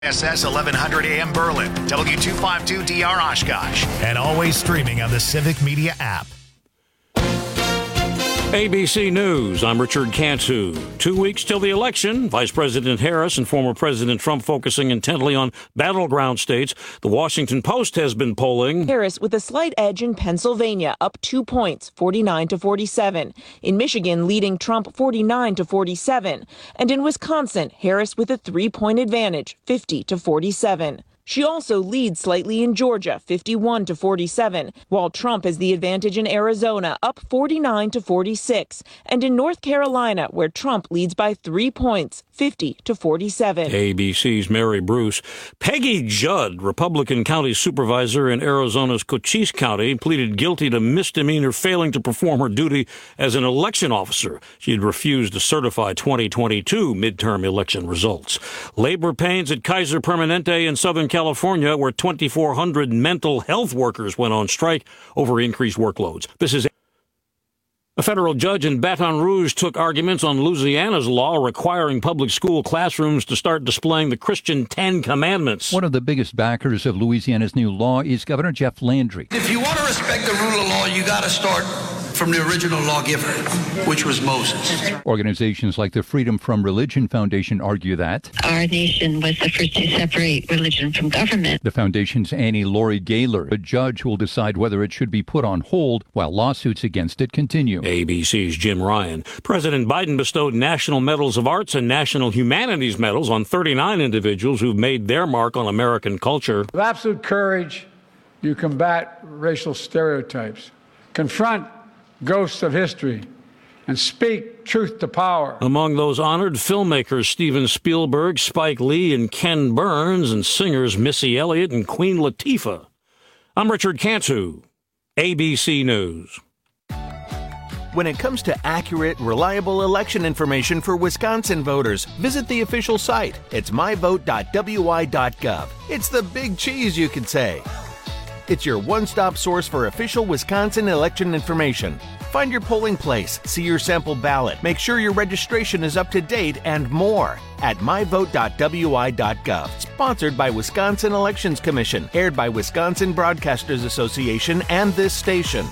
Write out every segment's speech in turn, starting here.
SS 1100 AM Berlin, W252DR Oshkosh, and always streaming on the Civic Media app. ABC News, I'm Richard Cantu. 2 weeks till the election, Vice President Harris and former President Trump focusing intently on battleground states. The Washington Post has been polling Harris with a slight edge in Pennsylvania, up 2 points, 49-47. In Michigan, leading Trump 49-47. And in Wisconsin, Harris with a 3-point advantage, 50-47. She also leads slightly in Georgia, 51-47, while Trump has the advantage in Arizona, up 49-46, and in North Carolina, where Trump leads by 3 points, 50-47. ABC's Mary Bruce. Peggy Judd, Republican county supervisor in Arizona's Cochise County, pleaded guilty to misdemeanor failing to perform her duty as an election officer. She had refused to certify 2022 midterm election results. Labor pains at Kaiser Permanente in Southern California, where 2,400 mental health workers went on strike over increased workloads. This is a federal judge in Baton Rouge took arguments on Louisiana's law requiring public school classrooms to start displaying the Christian 10 Commandments. One of the biggest backers of Louisiana's new law is Governor Jeff Landry. If you want to respect the rule of law, you got to start from the original lawgiver, which was Moses. Organizations like the Freedom from Religion Foundation argue that our nation was the first to separate religion from government. The foundation's Annie Laurie Gaylor, a judge will decide whether it should be put on hold while lawsuits against it continue. ABC's Jim Ryan. President Biden bestowed National Medals of Arts and National Humanities Medals on 39 individuals who've made their mark on American culture. With absolute courage, you combat racial stereotypes, confront ghosts of history, and speak truth to power. Among those honored, filmmakers Steven Spielberg, Spike Lee, and Ken Burns, and singers Missy Elliott and Queen Latifah. I'm Richard Cantu, ABC News. When it comes to accurate, reliable election information for Wisconsin voters, visit the official site. It's myvote.wi.gov. It's the big cheese, you could say. It's your one-stop source for official Wisconsin election information. Find your polling place, see your sample ballot, make sure your registration is up to date, and more at myvote.wi.gov. Sponsored by Wisconsin Elections Commission, aired by Wisconsin Broadcasters Association and this station.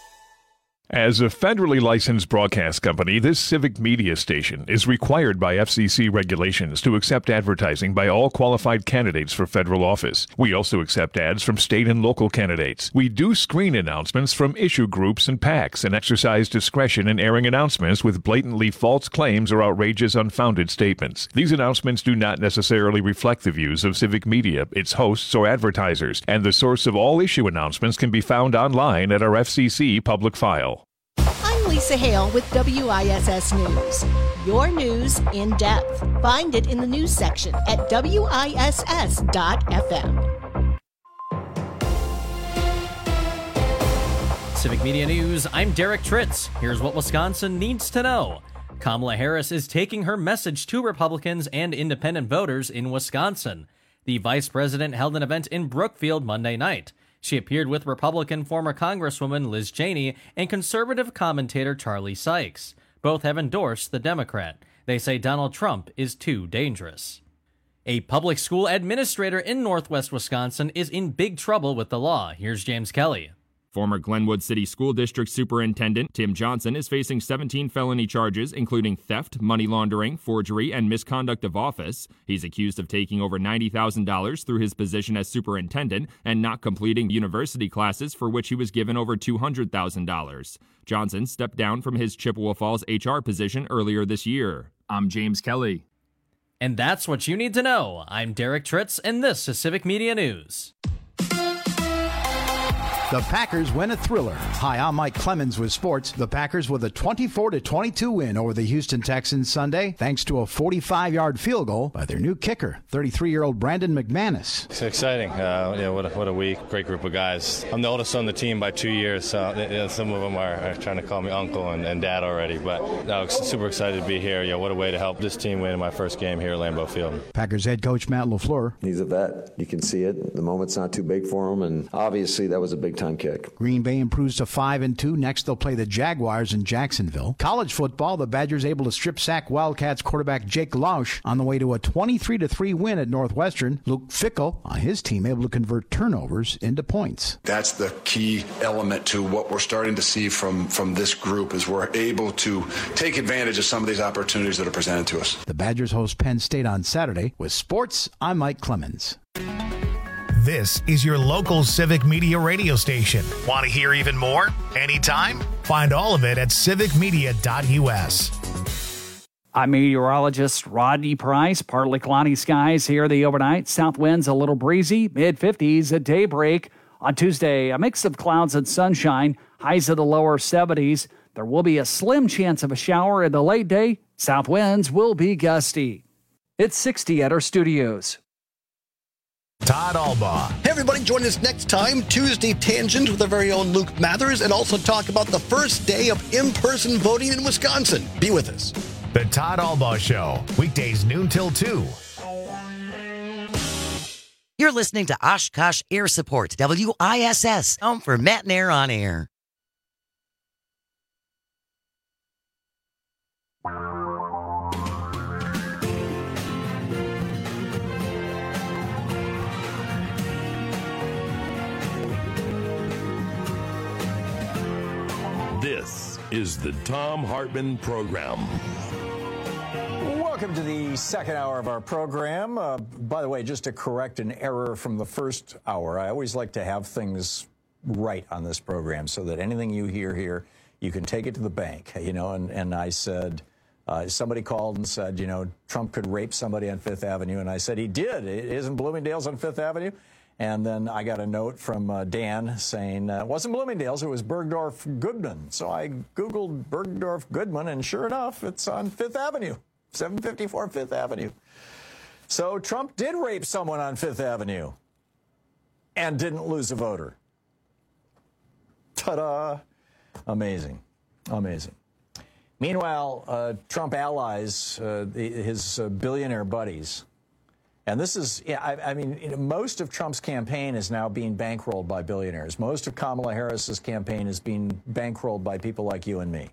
As a federally licensed broadcast company, this civic media station is required by FCC regulations to accept advertising by all qualified candidates for federal office. We also accept ads from state and local candidates. We do screen announcements from issue groups and PACs and exercise discretion in airing announcements with blatantly false claims or outrageous, unfounded statements. These announcements do not necessarily reflect the views of civic media, its hosts, or advertisers, and the source of all issue announcements can be found online at our FCC public file. I'm Lisa Hale with WISS News. Your news in depth. Find it in the news section at WISS.FM. Civic Media News, I'm Derek Tritz. Here's what Wisconsin needs to know. Kamala Harris is taking her message to Republicans and independent voters in Wisconsin. The vice president held an event in Brookfield Monday night. She appeared with Republican former Congresswoman Liz Cheney and conservative commentator Charlie Sykes. Both have endorsed the Democrat. They say Donald Trump is too dangerous. A public school administrator in Northwest Wisconsin is in big trouble with the law. Here's James Kelly. Former Glenwood City School District Superintendent Tim Johnson is facing 17 felony charges, including theft, money laundering, forgery, and misconduct of office. He's accused of taking over $90,000 through his position as superintendent and not completing university classes for which he was given over $200,000. Johnson stepped down from his Chippewa Falls HR position earlier this year. I'm James Kelly. And that's what you need to know. I'm Derek Tritz, and this is Civic Media News. The Packers win a thriller. Hi, I'm Mike Clemens with sports. The Packers with a 24-22 win over the Houston Texans Sunday, thanks to a 45-yard field goal by their new kicker, 33-year-old Brandon McManus. It's exciting. What a week. Great group of guys. I'm the oldest on the team by 2 years, so some of them are trying to call me uncle and dad already. But no, super excited to be here. What a way to help this team win in my first game here at Lambeau Field. Packers head coach Matt LaFleur. He's a vet. You can see it. The moment's not too big for him, and obviously that was a big time tongue kick. Green Bay improves to 5-2. Next, they'll play the Jaguars in Jacksonville. College football, the Badgers able to strip sack Wildcats quarterback Jake Lausch on the way to a 23-3 win at Northwestern. Luke Fickell on his team able to convert turnovers into points. That's the key element to what we're starting to see from this group is we're able to take advantage of some of these opportunities that are presented to us. The Badgers host Penn State on Saturday. With sports, I'm Mike Clemens. This is your local Civic Media radio station. Want to hear even more? Anytime? Find all of it at civicmedia.us. I'm meteorologist Rodney Price. Partly cloudy skies here the overnight. South winds a little breezy, mid-50s at daybreak. On Tuesday, a mix of clouds and sunshine, highs of the lower 70s. There will be a slim chance of a shower in the late day. South winds will be gusty. It's 60 at our studios. Todd Albaugh. Hey, everybody, join us next time, Tuesday Tangent with our very own Luke Mathers, and also talk about the first day of in-person voting in Wisconsin. Be with us. The Todd Albaugh Show, weekdays noon till 2. You're listening to Oshkosh Air Support, WISS, home for Matt and Air on Air. This is the Thom Hartmann Program. Welcome to the second hour of our program. By the way, just to correct an error from the first hour, I always like to have things right on this program so that anything you hear here, you can take it to the bank, and I said, somebody called and said, Trump could rape somebody on Fifth Avenue, and I said he did. Isn't Bloomingdale's on Fifth Avenue? And then I got a note from Dan saying, it wasn't Bloomingdale's, it was Bergdorf Goodman. So I Googled Bergdorf Goodman, and sure enough, it's on Fifth Avenue, 754 Fifth Avenue. So Trump did rape someone on Fifth Avenue and didn't lose a voter. Ta-da! Amazing. Amazing. Meanwhile, Trump allies, his billionaire buddies, and this is, most of Trump's campaign is now being bankrolled by billionaires. Most of Kamala Harris's campaign is being bankrolled by people like you and me.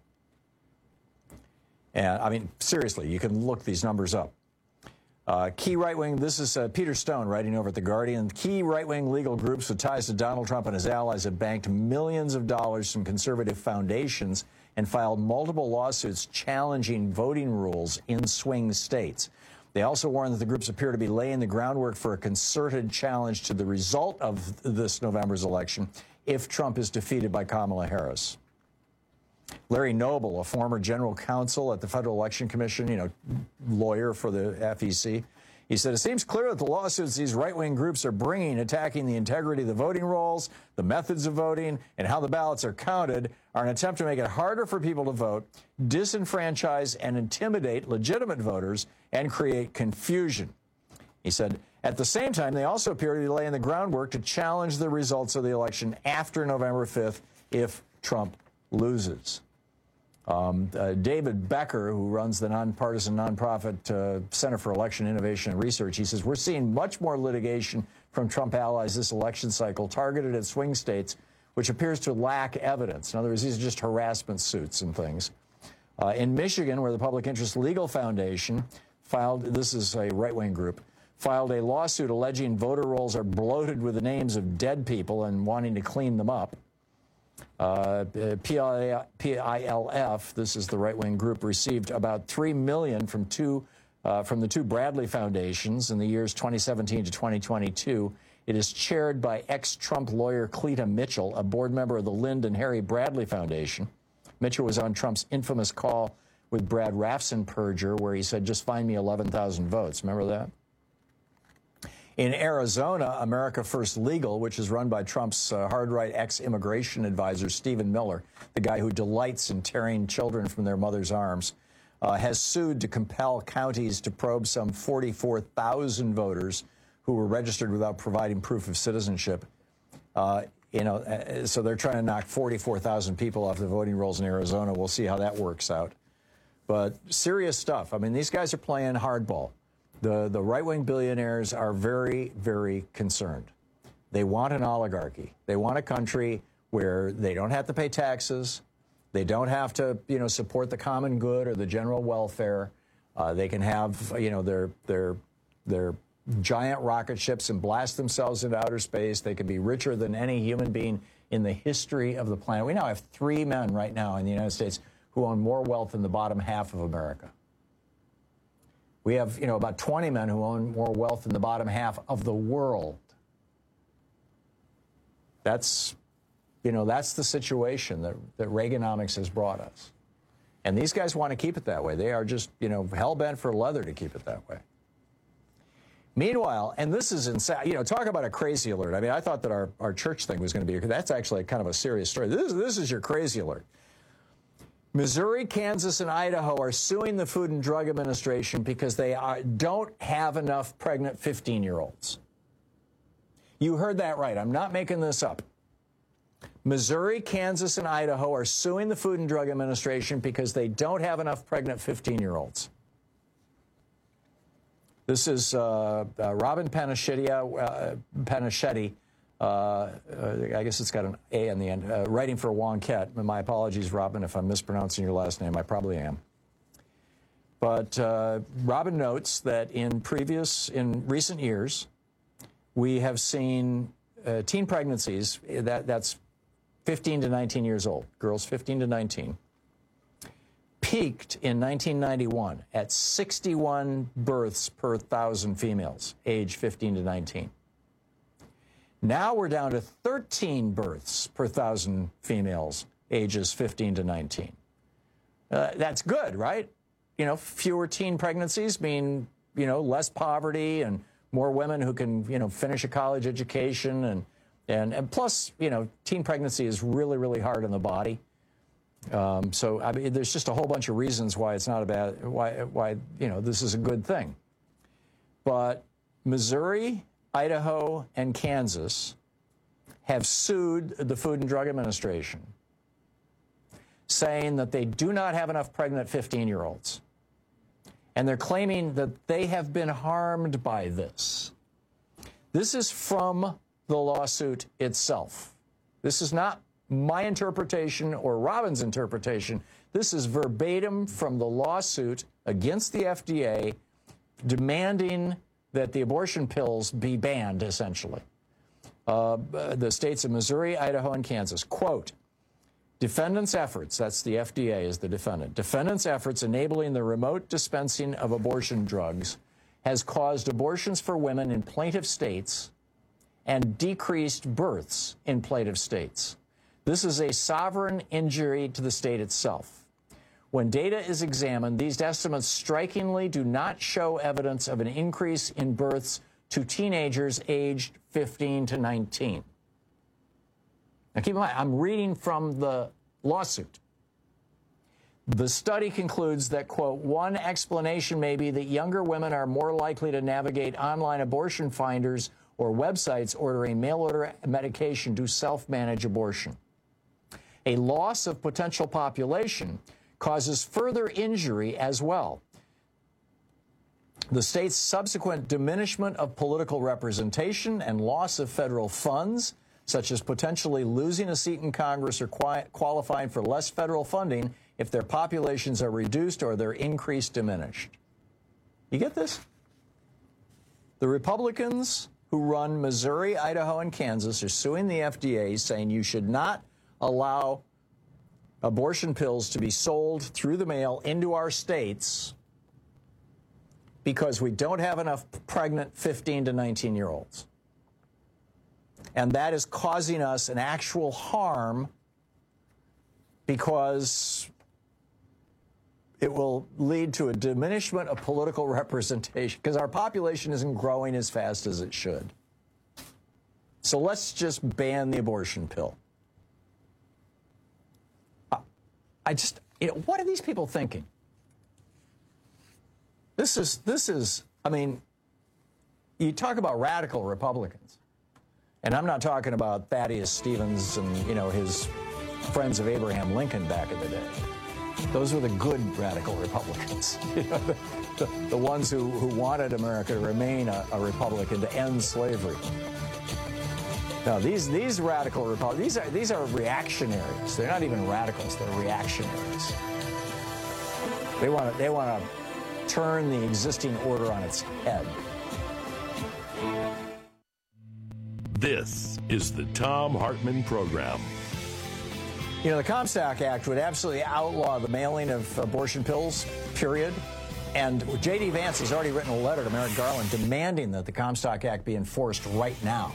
And, seriously, you can look these numbers up. Key right-wing, this is Peter Stone writing over at The Guardian. Key right-wing legal groups with ties to Donald Trump and his allies have banked millions of dollars from conservative foundations and filed multiple lawsuits challenging voting rules in swing states. They also warn that the groups appear to be laying the groundwork for a concerted challenge to the result of this November's election if Trump is defeated by Kamala Harris. Larry Noble, a former general counsel at the Federal Election Commission, lawyer for the FEC, he said, it seems clear that the lawsuits these right-wing groups are bringing, attacking the integrity of the voting rolls, the methods of voting, and how the ballots are counted, are an attempt to make it harder for people to vote, disenfranchise and intimidate legitimate voters, and create confusion. He said, at the same time, they also appear to be laying the groundwork to challenge the results of the election after November 5th if Trump loses. David Becker, who runs the nonpartisan nonprofit Center for Election Innovation and Research, he says, we're seeing much more litigation from Trump allies this election cycle targeted at swing states, which appears to lack evidence. In other words, these are just harassment suits and things. In Michigan, where the Public Interest Legal Foundation filed, this is a right-wing group, filed a lawsuit alleging voter rolls are bloated with the names of dead people and wanting to clean them up. PILF, this is the right-wing group, received about $3 million from the two Bradley foundations in the years 2017 to 2022. It is chaired by ex-Trump lawyer Cleta Mitchell, a board member of the Lynd and Harry Bradley Foundation. Mitchell was on Trump's infamous call with Brad Raffensperger, where he said, just find me 11,000 votes. Remember that? In Arizona, America First Legal, which is run by Trump's hard-right ex-immigration advisor, Stephen Miller, the guy who delights in tearing children from their mother's arms, has sued to compel counties to probe some 44,000 voters who were registered without providing proof of citizenship. So they're trying to knock 44,000 people off the voting rolls in Arizona. We'll see how that works out. But serious stuff. These guys are playing hardball. The right-wing billionaires are very, very concerned. They want an oligarchy. They want a country where they don't have to pay taxes. They don't have to, support the common good or the general welfare. They can have, their giant rocket ships and blast themselves into outer space. They can be richer than any human being in the history of the planet. We now have 3 men right now in the United States who own more wealth than the bottom half of America. We have, about 20 men who own more wealth than the bottom half of the world. That's the situation that Reaganomics has brought us. And these guys want to keep it that way. They are just, hell-bent for leather to keep it that way. Meanwhile, and this is insane, talk about a crazy alert. I mean, I thought that our church thing was going to be, that's actually kind of a serious story. This is your crazy alert. Missouri, Kansas, and Idaho are suing the Food and Drug Administration because they don't have enough pregnant 15-year-olds. You heard that right. I'm not making this up. Missouri, Kansas, and Idaho are suing the Food and Drug Administration because they don't have enough pregnant 15-year-olds. This is Robin Panischetti, I guess it's got an A on the end, writing for Wonkette. My apologies, Robin, if I'm mispronouncing your last name. I probably am. But Robin notes that in recent years, we have seen teen pregnancies, that's 15 to 19 years old, girls 15 to 19, peaked in 1991 at 61 births per 1,000 females, age 15 to 19. Now we're down to 13 births per 1,000 females, ages 15 to 19. That's good, right? Fewer teen pregnancies mean, less poverty and more women who can, finish a college education. And plus, teen pregnancy is really, really hard on the body. So, I mean, there's just a whole bunch of reasons why it's not a bad, why this is a good thing. But Missouri, Idaho, and Kansas have sued the Food and Drug Administration, saying that they do not have enough pregnant 15-year-olds. And they're claiming that they have been harmed by this. This is from the lawsuit itself. This is not my interpretation or Robin's interpretation. This is verbatim from the lawsuit against the FDA, demanding that the abortion pills be banned, essentially. The states of Missouri, Idaho, and Kansas. Quote, defendants' efforts, that's the FDA is the defendant, defendants' efforts enabling the remote dispensing of abortion drugs has caused abortions for women in plaintiff states and decreased births in plaintiff states. This is a sovereign injury to the state itself. When data is examined, these estimates strikingly do not show evidence of an increase in births to teenagers aged 15 to 19. Now, keep in mind, I'm reading from the lawsuit. The study concludes that, quote, one explanation may be that younger women are more likely to navigate online abortion finders or websites ordering mail-order medication to self-manage abortion. A loss of potential population causes further injury as well. The state's subsequent diminishment of political representation and loss of federal funds, such as potentially losing a seat in Congress or qualifying for less federal funding if their populations are reduced or their increase diminished. You get this? The Republicans who run Missouri, Idaho, and Kansas are suing the FDA, saying you should not allow abortion pills to be sold through the mail into our states because we don't have enough pregnant 15 to 19-year-olds. And that is causing us an actual harm because it will lead to a diminishment of political representation because our population isn't growing as fast as it should. So let's just ban the abortion pill. What are these people thinking? This is, I mean, you talk about radical Republicans, and I'm not talking about Thaddeus Stevens and, his friends of Abraham Lincoln back in the day. Those were the good radical Republicans, the ones who wanted America to remain a republic and to end slavery. No, these radical Republicans, these are reactionaries. They're not even radicals, they're reactionaries. They want to turn the existing order on its head. This is the Thom Hartmann Program. You know, the Comstock Act would absolutely outlaw the mailing of abortion pills, period. And J.D. Vance has already written a letter to Merrick Garland demanding that the Comstock Act be enforced right now.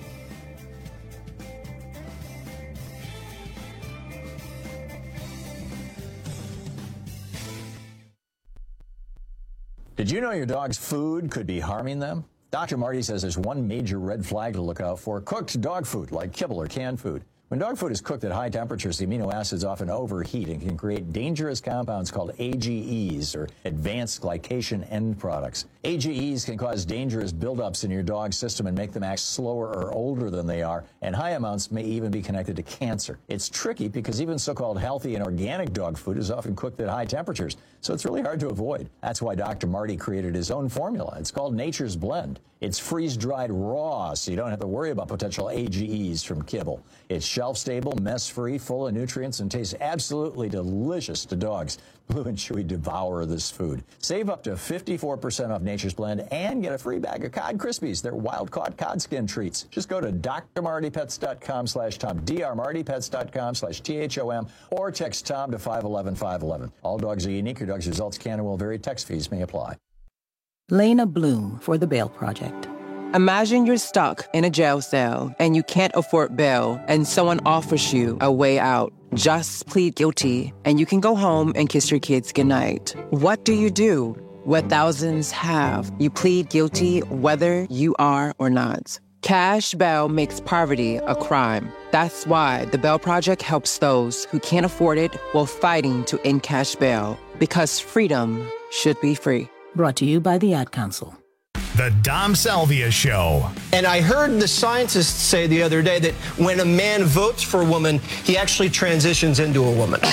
Did you know your dog's food could be harming them? Dr. Marty says there's one major red flag to look out for: cooked dog food like kibble or canned food. When dog food is cooked at high temperatures, the amino acids often overheat and can create dangerous compounds called AGEs, or advanced glycation end products. AGEs can cause dangerous buildups in your dog's system and make them act slower or older than they are, and high amounts may even be connected to cancer. It's tricky because even so-called healthy and organic dog food is often cooked at high temperatures, so it's really hard to avoid. That's why Dr. Marty created his own formula. It's called Nature's Blend. It's freeze-dried raw, so you don't have to worry about potential AGEs from kibble. It's shelf-stable, mess-free, full of nutrients, and tastes absolutely delicious to dogs. Blue and Chewy devour this food. Save up to 54% off Nature's Blend and get a free bag of Cod Krispies. They're wild-caught cod skin treats. Just go to drmartypets.com/Tom, drmartypets.com/THOM, or text Tom to 511-511. All dogs are unique. Your dog's results can and will vary. Text fees may apply. Lena Bloom for the Bail Project. Imagine you're stuck in a jail cell and you can't afford bail, and someone offers you a way out. Just plead guilty and you can go home and kiss your kids goodnight. What do you do? What thousands have. You plead guilty whether you are or not. Cash bail makes poverty a crime. That's why the Bail Project helps those who can't afford it while fighting to end cash bail, because freedom should be free. Brought to you by the Ad Council. The Dom Salvia Show. And I heard the scientists say the other day that when a man votes for a woman, he actually transitions into a woman.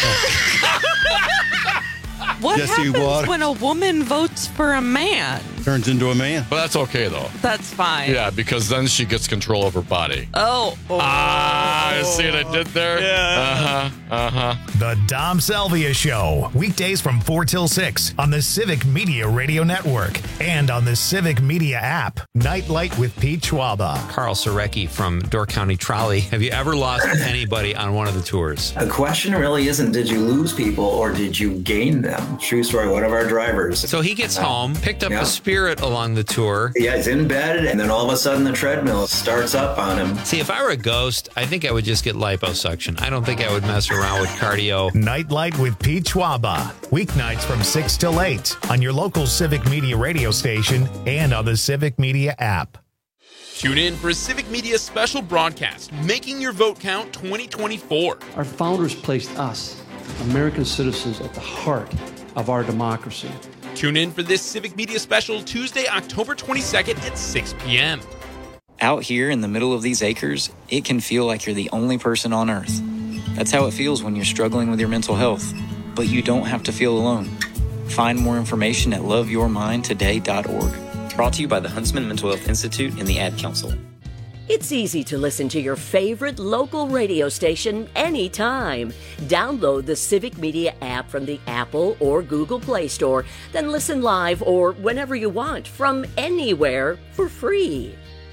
What happens when a woman votes for a man? Turns into a man. But that's okay, though. That's fine. Yeah, because then she gets control of her body. Oh. See what I did there? Yeah. The Dom Salvia Show. Weekdays from 4 till 6 on the Civic Media Radio Network and on the Civic Media app. Nightlight with Pete Schwaba. Carl Sorecki from Door County Trolley. Have you ever lost anybody on one of the tours? The question really isn't did you lose people or did you gain them? True story, one of our drivers. So he gets home, picked up a spirit along the tour. Yeah, he's in bed, and then all of a sudden the treadmill starts up on him. See, if I were a ghost, I think I would just get liposuction. I don't think I would mess around with cardio. Nightlight with Pete Schwaba. Weeknights from 6 till 8 on your local Civic Media radio station and on the Civic Media app. Tune in for a Civic Media special broadcast, Making Your Vote Count 2024. Our founders placed us, American citizens, at the heart of our democracy. Tune in for this Civic Media special Tuesday, October 22nd at 6 p.m. Out here in the middle of these acres, it can feel like you're the only person on Earth. That's how it feels when you're struggling with your mental health. But you don't have to feel alone. Find more information at loveyourmindtoday.org. Brought to you by the Huntsman Mental Health Institute and the Ad Council. It's easy to listen to your favorite local radio station anytime. Download the Civic Media app from the Apple or Google Play Store, then listen live or whenever you want from anywhere for free.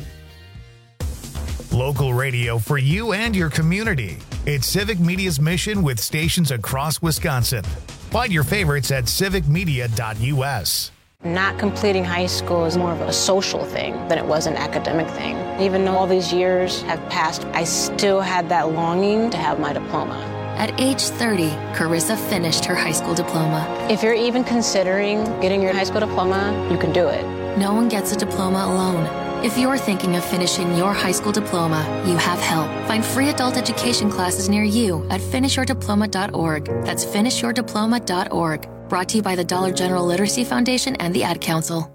Local radio for you and your community. It's Civic Media's mission with stations across Wisconsin. Find your favorites at civicmedia.us. Not completing high school is more of a social thing than it was an academic thing. Even though all these years have passed, I still had that longing to have my diploma. At age 30, Carissa finished her high school diploma. If you're even considering getting your high school diploma, you can do it. No one gets a diploma alone. If you're thinking of finishing your high school diploma, you have help. Find free adult education classes near you at finishyourdiploma.org. That's finishyourdiploma.org. Brought to you by the Dollar General Literacy Foundation and the Ad Council.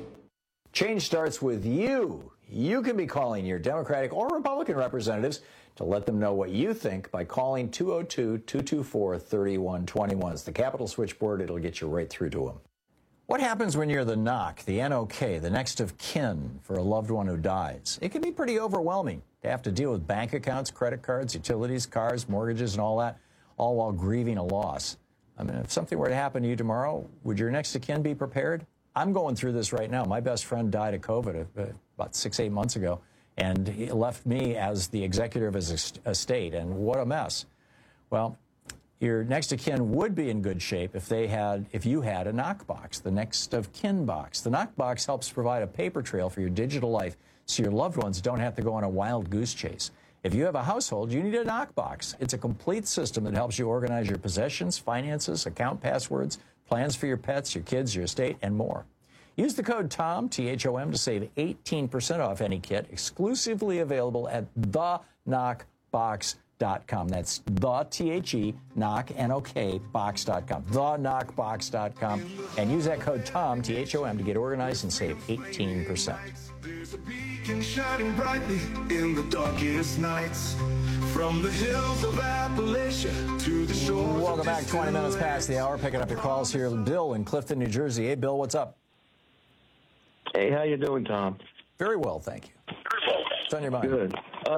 Change starts with you. You can be calling your Democratic or Republican representatives to let them know what you think by calling 202-224-3121. It's the Capital Switchboard. It'll get you right through to them. What happens when you're the NOC, the N-O-K, the next of kin for a loved one who dies? It can be pretty overwhelming to have to deal with bank accounts, credit cards, utilities, cars, mortgages, and all that, all while grieving a loss. I mean, if something were to happen to you tomorrow, would your next of kin be prepared? I'm going through this right now. My best friend died of COVID about 6-8 months ago, and he left me as the executor of his estate, and what a mess. Well, your next of kin would be in good shape if you had a knockbox, the next of kin box. The knockbox helps provide a paper trail for your digital life so your loved ones don't have to go on a wild goose chase. If you have a household, you need a knockbox. It's a complete system that helps you organize your possessions, finances, account passwords, plans for your pets, your kids, your estate, and more. Use the code TOM, T-H-O-M, to save 18% off any kit, exclusively available at theknockbox.com. That's the T-H-E, knock, N-O-K, box.com. Theknockbox.com. And use that code TOM, T-H-O-M, to get organized and save 18%. There's a beacon shining brightly in the darkest nights. From the hills of Appalachia to the shores. Welcome back. 20 minutes past the hour. Picking up your calls here. Bill in Clifton, New Jersey. Hey, Bill, what's up? Hey, how you doing, Tom? Very well, thank you. What's on your mind? Good.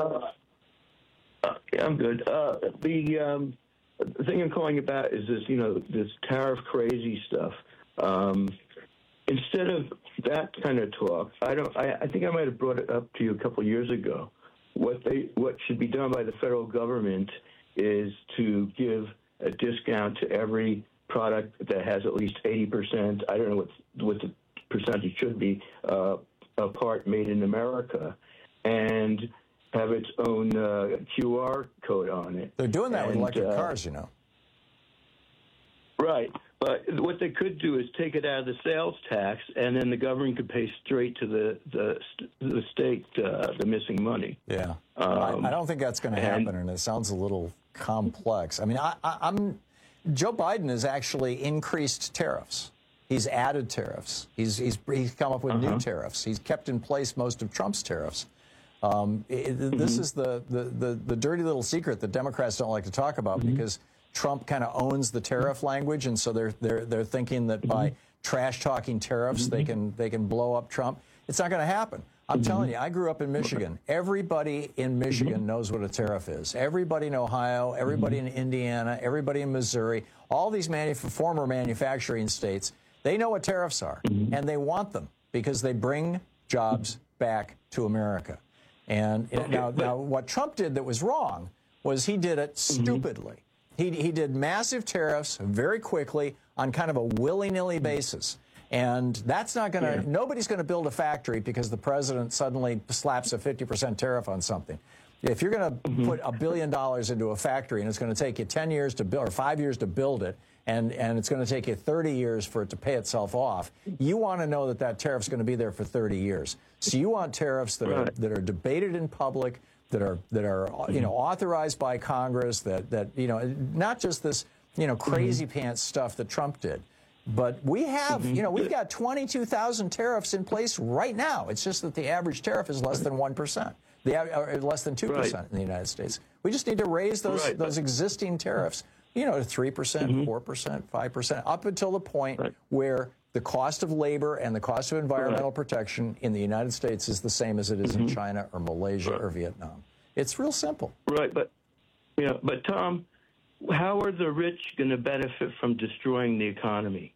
Yeah, I'm good. The thing I'm calling about is this, this tariff crazy stuff. Instead of that kind of talk, I think I might have brought it up to you a couple of years ago. What should be done by the federal government is to give a discount to every product that has at least 80%. I don't know what the percentage should be, a part made in America, and have its own QR code on it. They're doing that with electric cars, Right. But what they could do is take it out of the sales tax, and then the government could pay straight to the state the missing money. Yeah. I don't think that's going to happen, and it sounds a little complex. I mean, Joe Biden has actually increased tariffs. He's added tariffs. He's come up with new tariffs. He's kept in place most of Trump's tariffs. This is the dirty little secret that Democrats don't like to talk about because Trump kind of owns the tariff language, and so they're thinking that by trash talking tariffs they can blow up Trump. It's not going to happen. I'm telling you, I grew up in Michigan. Everybody in Michigan knows what a tariff is. Everybody in Ohio, everybody in Indiana, everybody in Missouri, all these former manufacturing states, they know what tariffs are, and they want them because they bring jobs back to America. And now what Trump did that was wrong was he did it stupidly. He did massive tariffs very quickly on kind of a willy-nilly basis. And that's not going to, nobody's going to build a factory because the president suddenly slaps a 50% tariff on something. If you're going to put $1 billion into a factory and it's going to take you 10 years to build, or 5 years to build it, and it's going to take you 30 years for it to pay itself off, you want to know that that tariff's going to be there for 30 years. So you want tariffs that are debated in public, that are authorized by Congress, that not just this crazy pants stuff that Trump did. But we have, we've got 22,000 tariffs in place right now. It's just that the average tariff is less than 1%, less than 2% in the United States. We just need to raise those existing tariffs, to 3%, 4%, 5%, up until the point where the cost of labor and the cost of environmental protection in the United States is the same as it is in China or Malaysia or Vietnam. It's real simple. Right, but Tom, how are the rich going to benefit from destroying the economy?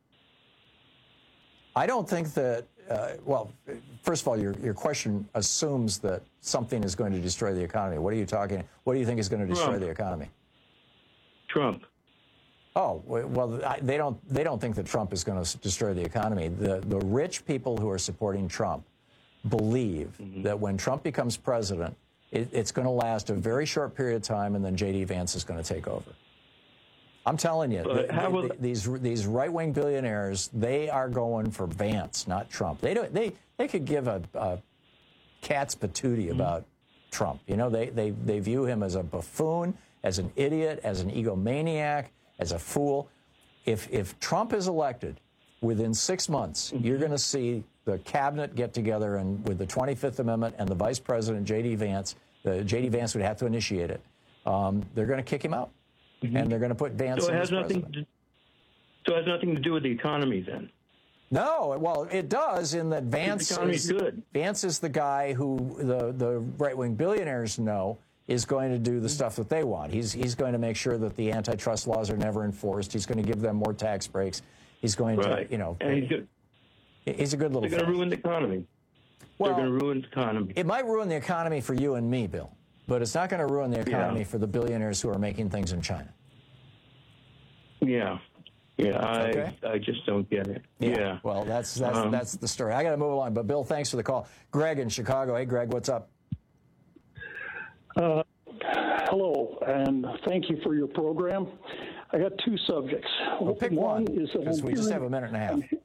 I don't think that, first of all, your question assumes that something is going to destroy the economy. What do you think is going to destroy the economy? Trump. Oh, well, they don't think that Trump is going to destroy the economy. The rich people who are supporting Trump believe that when Trump becomes president, it's going to last a very short period of time, and then J.D. Vance is going to take over. I'm telling you, these right-wing billionaires, they are going for Vance, not Trump. They could give a cat's patootie about Trump. They view him as a buffoon, as an idiot, as an egomaniac, as a fool. If Trump is elected, within 6 months, you're going to see the cabinet get together and with the 25th Amendment and the Vice President, J.D. Vance, J.D. Vance would have to initiate it. They're going to kick him out, and they're going to put Vance So it in has as nothing. president. So it has nothing to do with the economy then. No, well, it does in that Vance is the guy who the right-wing billionaires know is going to do the stuff that they want. He's going to make sure that the antitrust laws are never enforced. He's going to give them more tax breaks. He's going to, and he's good. He's a good little. They're going to ruin the economy. Well, they're going to ruin the economy. It might ruin the economy for you and me, Bill, but it's not going to ruin the economy for the billionaires who are making things in China. Yeah. I just don't get it. Yeah. Well, that's the story. I got to move along. But Bill, thanks for the call. Greg in Chicago. Hey, Greg, what's up? Hello, and thank you for your program. I got two subjects. Well, pick one, because we just have a minute and a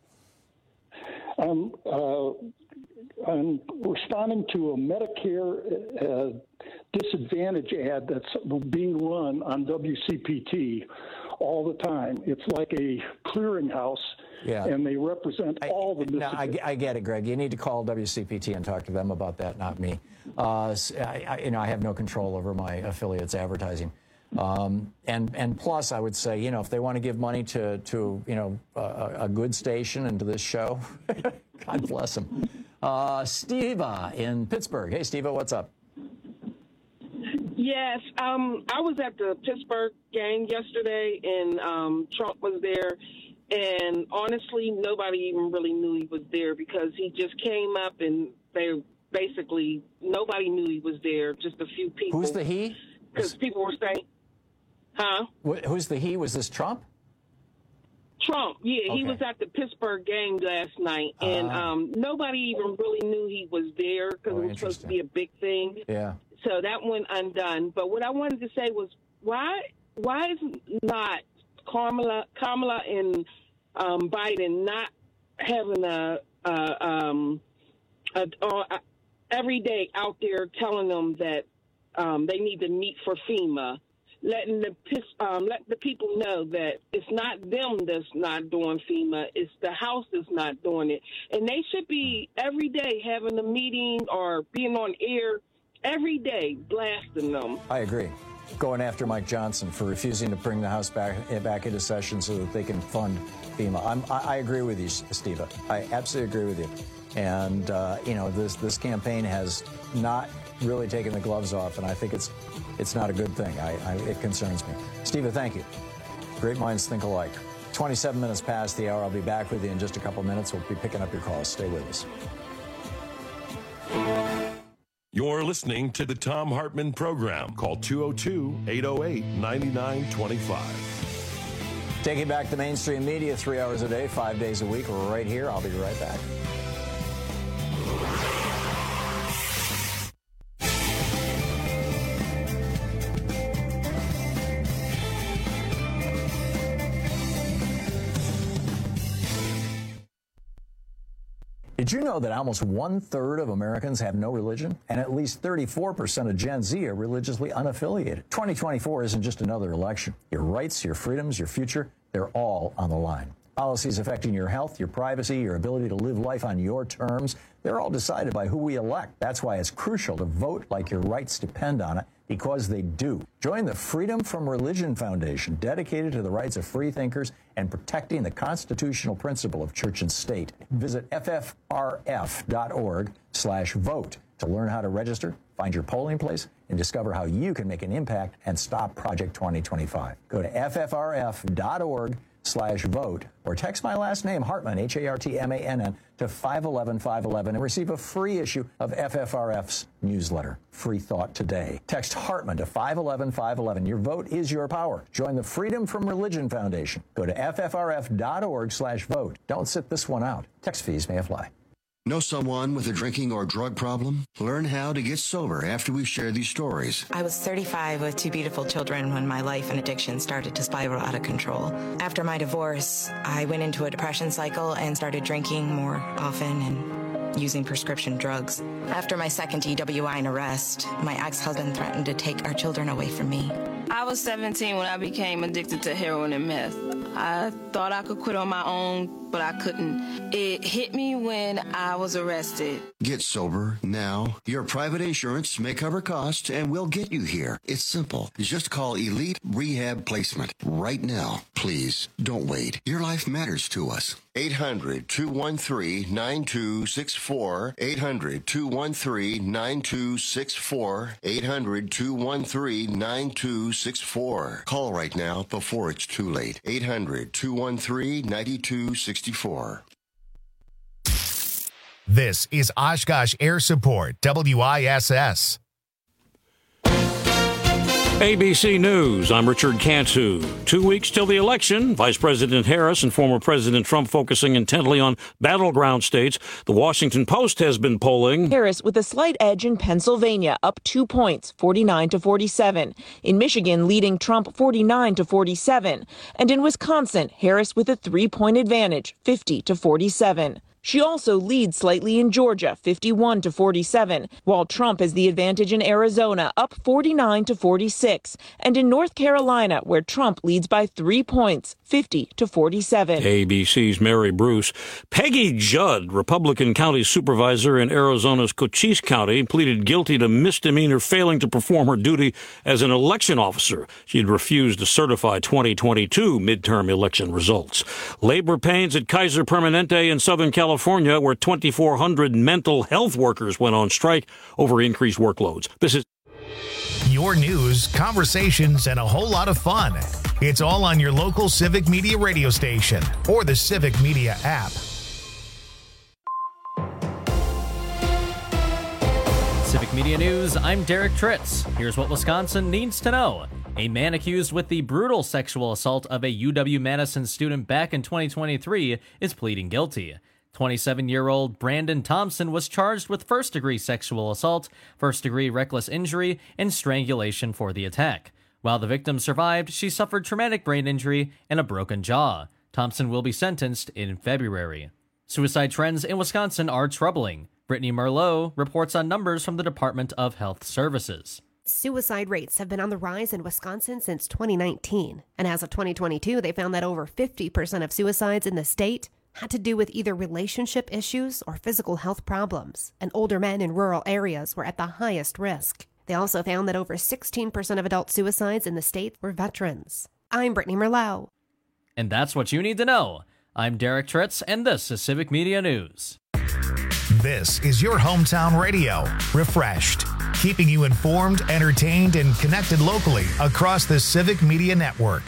half. I'm responding to a Medicare disadvantage ad that's being run on WCPT all the time. It's like a clearinghouse, and they represent all the Mississippi. I get it, Greg. You need to call WCPT and talk to them about that, not me. I have no control over my affiliates' advertising. And plus, I would say, if they want to give money to a good station and to this show, God bless them. Steva in Pittsburgh. Hey, Steva, what's up? Yes, I was at the Pittsburgh game yesterday, and Trump was there. And honestly, nobody even really knew he was there because he just came up, and nobody knew he was there. Just a few people. Who's the he? Because people were saying, huh? Who's the he? Was this Trump? Trump, yeah. Okay. He was at the Pittsburgh game last night, and nobody even really knew he was there because it was supposed to be a big thing. Yeah. So that went undone. But what I wanted to say was, why is not Kamala and Biden not having every day out there telling them that they need to meet for FEMA, let the people know that it's not them that's not doing FEMA, it's the House that's not doing it. And they should be every day having a meeting or being on air every day blasting them. I agree. Going after Mike Johnson for refusing to bring the House back into session so that they can fund FEMA. I agree with you, Steva. I absolutely agree with you. And, this campaign has not really taken the gloves off, and I think it's not a good thing. It concerns me. Steva, thank you. Great minds think alike. 27 minutes past the hour. I'll be back with you in just a couple minutes. We'll be picking up your calls. Stay with us. You're listening to the Thom Hartmann Program. Call 202-808-9925. Taking back the mainstream media 3 hours a day, 5 days a week. We're right here. I'll be right back. Did you know that almost 1/3 of Americans have no religion? And at least 34% of Gen Z are religiously unaffiliated. 2024 isn't just another election. Your rights, your freedoms, your future, they're all on the line. Policies affecting your health, your privacy, your ability to live life on your terms, they're all decided by who we elect. That's why it's crucial to vote like your rights depend on it, because they do. Join the Freedom from Religion Foundation, dedicated to the rights of free thinkers and protecting the constitutional principle of church and state. Visit ffrf.org/vote to learn how to register, find your polling place, and discover how you can make an impact and stop Project 2025. Go to ffrf.org/vote or text my last name, Hartmann, Hartmann, to 511-511 and receive a free issue of FFRF's newsletter, Free Thought Today. Text Hartmann to 511-511. Your vote is your power. Join the Freedom from Religion Foundation. Go to ffrf.org/vote. Don't sit this one out. Text fees may apply. Know someone with a drinking or drug problem? Learn how to get sober after we share these stories. I was 35 with 2 beautiful children when my life and addiction started to spiral out of control. After my divorce, I went into a depression cycle and started drinking more often and using prescription drugs. After my second DWI and arrest, my ex-husband threatened to take our children away from me. I was 17 when I became addicted to heroin and meth. I thought I could quit on my own, but I couldn't. It hit me when I was arrested. Get sober now. Your private insurance may cover costs and we'll get you here. It's simple. Just call Elite Rehab Placement right now. Please don't wait. Your life matters to us. 800-213-9264. 800-213-9264. 800-213-9264. Call right now before it's too late. 800-213-9264. This is Oshkosh Air Support, WISS. ABC News, I'm Richard Cantu. 2 weeks till the election, Vice President Harris and former President Trump focusing intently on battleground states. The Washington Post has been polling. Harris with a slight edge in Pennsylvania, up 2 points, 49-47. In Michigan, leading Trump 49-47. And in Wisconsin, Harris with a 3-point advantage, 50-47. She also leads slightly in Georgia, 51-47, while Trump has the advantage in Arizona, up 49-46, and in North Carolina, where Trump leads by 3 points, 50-47. ABC's Mary Bruce. Peggy Judd, Republican county supervisor in Arizona's Cochise County, pleaded guilty to misdemeanor failing to perform her duty as an election officer. She had refused to certify 2022 midterm election results. Labor pains at Kaiser Permanente in Southern California, where 2,400 mental health workers went on strike over increased workloads. This is your news, conversations, and a whole lot of fun. It's all on your local Civic Media radio station or the Civic Media app. Civic Media News, I'm Derek Tritz. Here's what Wisconsin needs to know. A man accused with the brutal sexual assault of a UW-Madison student back in 2023 is pleading guilty. 27-year-old Brandon Thompson was charged with first-degree sexual assault, first-degree reckless injury, and strangulation for the attack. While the victim survived, she suffered traumatic brain injury and a broken jaw. Thompson will be sentenced in February. Suicide trends in Wisconsin are troubling. Brittany Merlot reports on numbers from the Department of Health Services. Suicide rates have been on the rise in Wisconsin since 2019. And as of 2022, they found that over 50% of suicides in the state had to do with either relationship issues or physical health problems, and older men in rural areas were at the highest risk. They also found that over 16% of adult suicides in the state were veterans. I'm Brittany Merlot. And that's what you need to know. I'm Derek Tritz, and this is Civic Media News. This is your hometown radio, refreshed, keeping you informed, entertained, and connected locally across the Civic Media Network.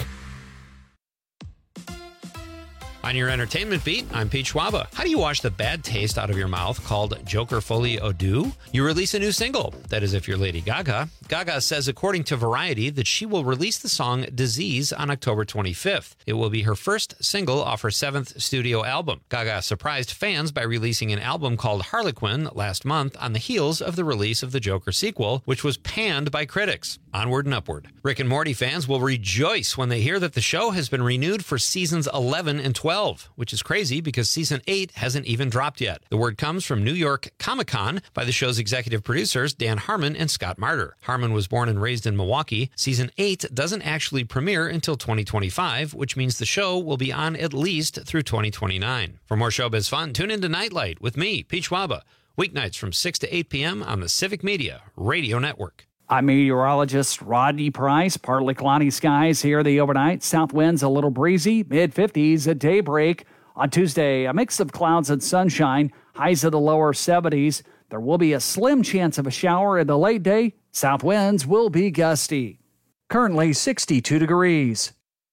On your entertainment beat, I'm Pete Schwaba. How do you wash the bad taste out of your mouth called Joker Folie Eau Douce? You release a new single. That is if you're Lady Gaga. Gaga says, according to Variety, that she will release the song Disease on October 25th. It will be her first single off her 7th studio album. Gaga surprised fans by releasing an album called Harlequin last month on the heels of the release of the Joker sequel, which was panned by critics. Onward and upward. Rick and Morty fans will rejoice when they hear that the show has been renewed for seasons 11 and 12, which is crazy because season 8 hasn't even dropped yet. The word comes from New York Comic-Con by the show's executive producers Dan Harmon and Scott Marder. Harmon was born and raised in Milwaukee. Season 8 doesn't actually premiere until 2025, which means the show will be on at least through 2029. For more showbiz fun, tune into Nightlight with me, Pete Schwaba, weeknights from 6 to 8 p.m. on the Civic Media Radio Network. I'm meteorologist Rodney Price. Partly cloudy skies here the overnight. South winds a little breezy, mid-50s at daybreak. On Tuesday, a mix of clouds and sunshine, highs of the lower 70s. There will be a slim chance of a shower in the late day. South winds will be gusty. Currently 62 degrees.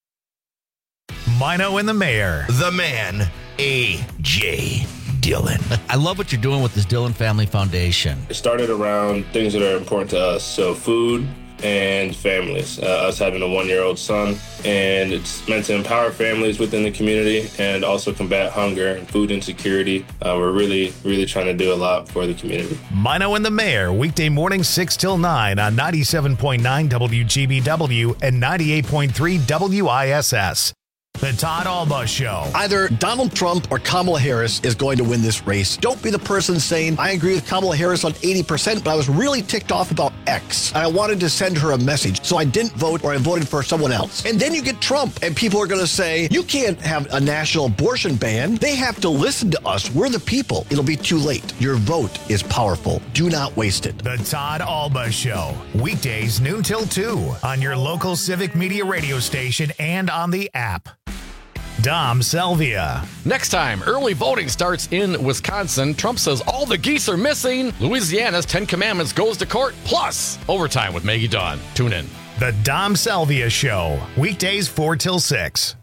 Mino and the Mayor. The man, A.J. Dillon. I love what you're doing with this Dillon Family Foundation. It started around things that are important to us, so food and families. Us having a 1-year-old son, and it's meant to empower families within the community and also combat hunger and food insecurity. We're really trying to do a lot for the community. Mino and the Mayor, weekday mornings 6 till 9 on 97.9 WGBW and 98.3 WISS. The Todd Alba Show. Either Donald Trump or Kamala Harris is going to win this race. Don't be the person saying, I agree with Kamala Harris on 80%, but I was really ticked off about X. And I wanted to send her a message, so I didn't vote or I voted for someone else. And then you get Trump, and people are going to say, you can't have a national abortion ban. They have to listen to us. We're the people. It'll be too late. Your vote is powerful. Do not waste it. The Todd Alba Show. Weekdays noon till 2 on your local Civic Media radio station and on the app. Dom Selvia. Next time, early voting starts in Wisconsin. Trump says all the geese are missing. Louisiana's 10 Commandments goes to court. Plus, overtime with Maggie Dawn. Tune in. The Dom Selvia Show. Weekdays 4 till 6.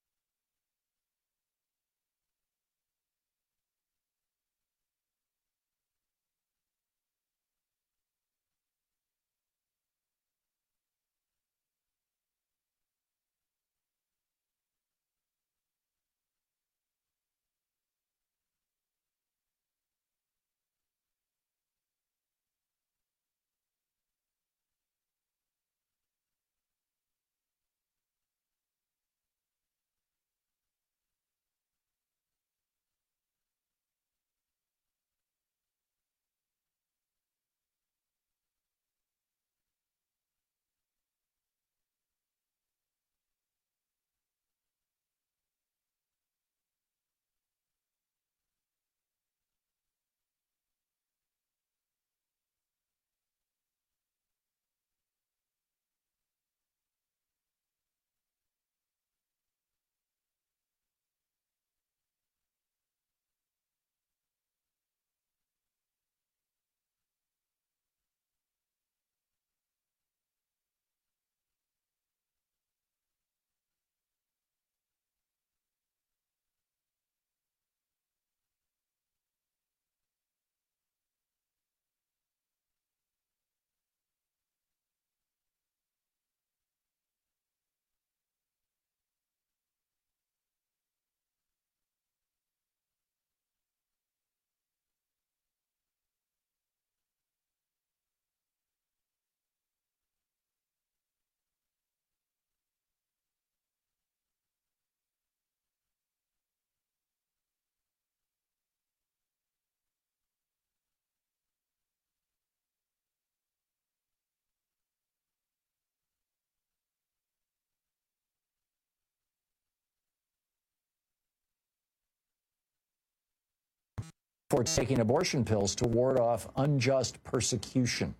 For taking abortion pills to ward off unjust persecution.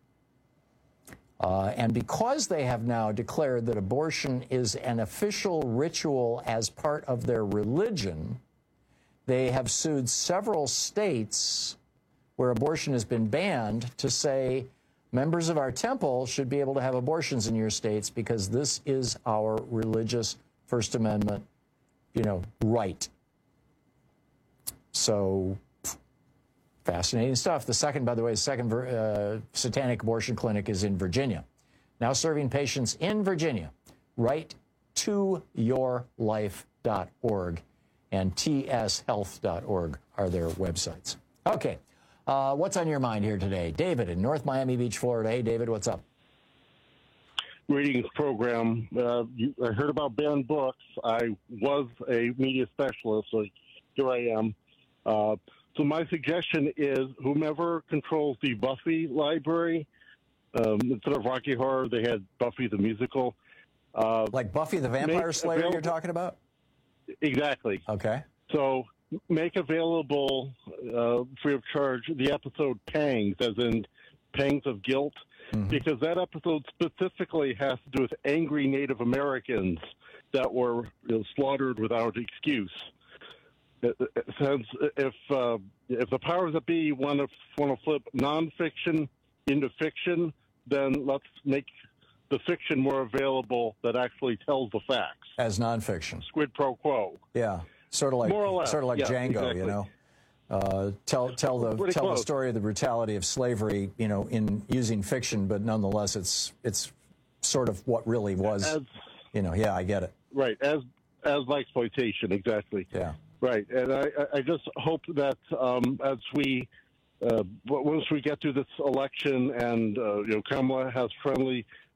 And because they have now declared that abortion is an official ritual as part of their religion, they have sued several states where abortion has been banned to say members of our temple should be able to have abortions in your states because this is our religious First Amendment, right. So, fascinating stuff. The second satanic abortion clinic is in Virginia. Now serving patients in Virginia. Right to yourlife.org and tshealth.org are their websites. Okay. What's on your mind here today? David in North Miami Beach, Florida. Hey, David, what's up? Reading program. I heard about banned books. I was a media specialist, so here I am. So my suggestion is whomever controls the Buffy library, instead of Rocky Horror, they had Buffy the musical. Like Buffy the Vampire Slayer you're talking about? Exactly. Okay. So make available, free of charge, the episode Pangs, as in Pangs of Guilt, because that episode specifically has to do with angry Native Americans that were slaughtered without excuse. Since if the powers that be want to flip nonfiction into fiction, then let's make the fiction more available that actually tells the facts as nonfiction. Quid pro quo. Yeah, sort of like yeah, Django. Exactly. Tell the story of the brutality of slavery. In using fiction, but nonetheless, it's sort of what really was. Yeah, I get it. Right, as exploitation, exactly. Yeah. Right, and I just hope that as we once we get through this election and Kamala has friendly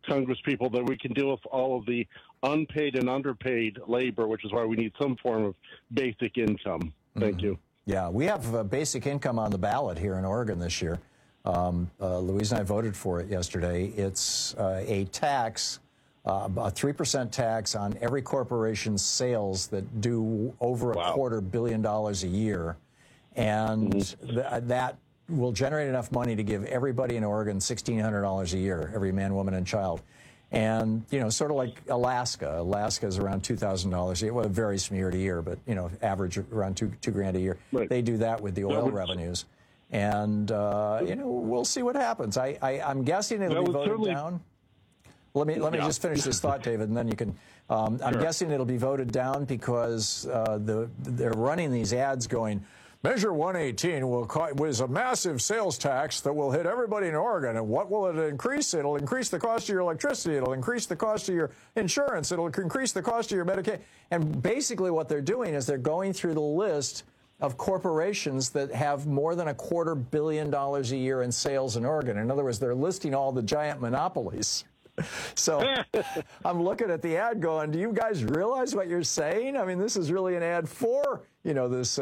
Congress people that we can deal with all of the unpaid and underpaid labor, which is why we need some form of basic income. Thank you. Yeah, we have basic income on the ballot here in Oregon this year. Louise and I voted for it yesterday. It's a tax, a 3% tax on every corporation's sales that do over $250 million a year. And that will generate enough money to give everybody in Oregon $1,600 a year, every man, woman, and child. And, you know, sort of like Alaska. Alaska is around $2,000 a year. Well, it varies from year to year, but, you know, average around two grand a year. Right. They do that with the oil revenues. And, you know, we'll see what happens. I'm guessing it'll be voted down. Let me just finish this thought, David, and then you can. I'm guessing it'll be voted down because they're running these ads going, Measure 118 was a massive sales tax that will hit everybody in Oregon. And what will it increase? It'll increase the cost of your electricity. It'll increase the cost of your insurance. It'll increase the cost of your Medicaid. And basically what they're doing is they're going through the list of corporations that have more than $250 million a year in sales in Oregon. In other words, they're listing all the giant monopolies. So I'm looking at the ad going, do you guys realize what you're saying? I mean, this is really an ad for, you know, this,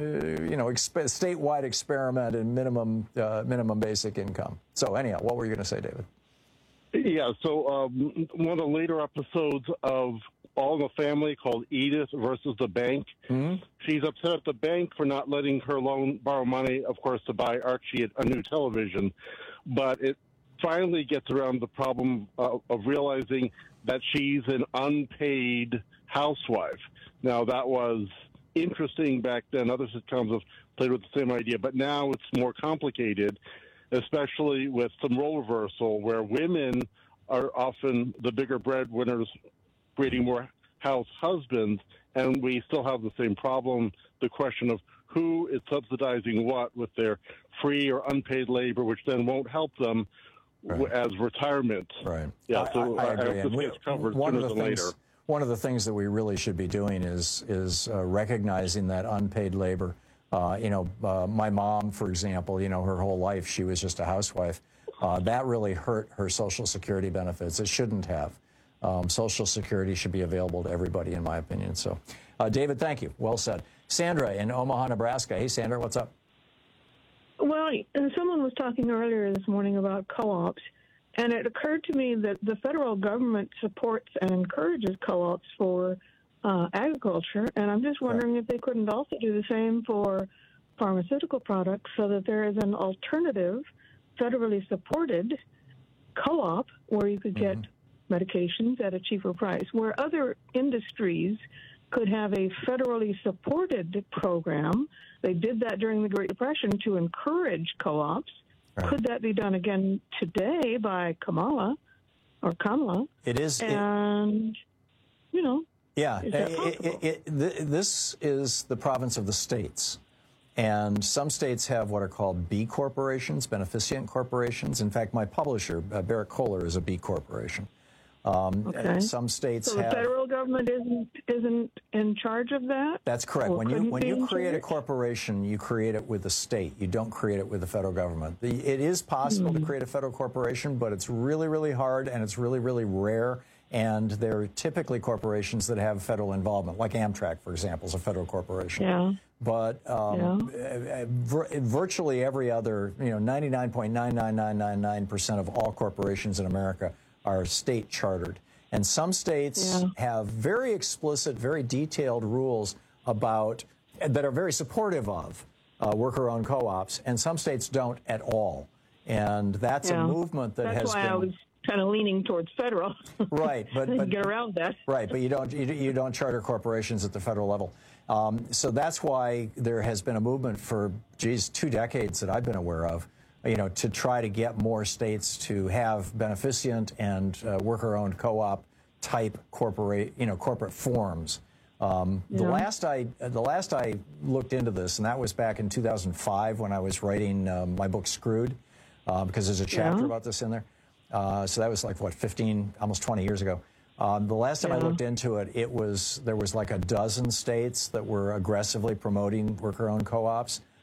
statewide experiment in minimum basic income. So anyhow, what were you going to say, David? Yeah, so one of the later episodes of All in the Family called Edith versus the Bank. She's upset at the bank for not letting her borrow money, of course, to buy Archie a new television. But it finally gets around the problem of realizing that she's an unpaid housewife. Now, that was interesting back then. Other sitcoms have played with the same idea, but now it's more complicated, especially with some role reversal where women are often the bigger breadwinners, creating more house husbands, and we still have the same problem, the question of who is subsidizing what with their free or unpaid labor, which then won't help them as retirement. Right. Yeah, so I agree. hope this gets covered sooner than later. One of the things that we really should be doing is recognizing that unpaid labor. My mom, for example, her whole life she was just a housewife. That really hurt her Social Security benefits. It shouldn't have. Social Security should be available to everybody, in my opinion. So, David, thank you. Well said. Sandra in Omaha, Nebraska. Hey, Sandra, what's up? Well, someone was talking earlier this morning about co-ops, and it occurred to me that the federal government supports and encourages co-ops for agriculture, and I'm just wondering if they couldn't also do the same for pharmaceutical products so that there is an alternative, federally supported co-op where you could get medications at a cheaper price, where other industries could have a federally supported program. They did that during the Great Depression to encourage co-ops. Right. Could that be done again today by Kamala? It is. And, Yeah. This is the province of the states. And some states have what are called B corporations, beneficent corporations. In fact, my publisher, Barrett Kohler, is a B corporation. Some states have. So the federal government isn't in charge of that? That's correct. When you create a corporation, you create it with the state. You don't create it with the federal government. It is possible to create a federal corporation, but it's really, really hard and it's really, really rare. And they're typically corporations that have federal involvement, like Amtrak, for example, is a federal corporation. Yeah. But virtually every other, 99.99999% of all corporations in America are state chartered. And some states have very explicit, very detailed rules that are very supportive of worker-owned co-ops, and some states don't at all. And that's a movement that has been... That's why I was kind of leaning towards federal. Right, but get around that. Right, but you don't charter corporations at the federal level. So that's why there has been a movement for 2 decades that I've been aware of, to try to get more states to have beneficent and worker-owned co-op type corporate forms. The last I looked into this, and that was back in 2005 when I was writing my book Screwed, because there's a chapter about this in there. So that was like, 15, almost 20 years ago. The last time I looked into it, there was like a dozen states that were aggressively promoting worker-owned co-ops.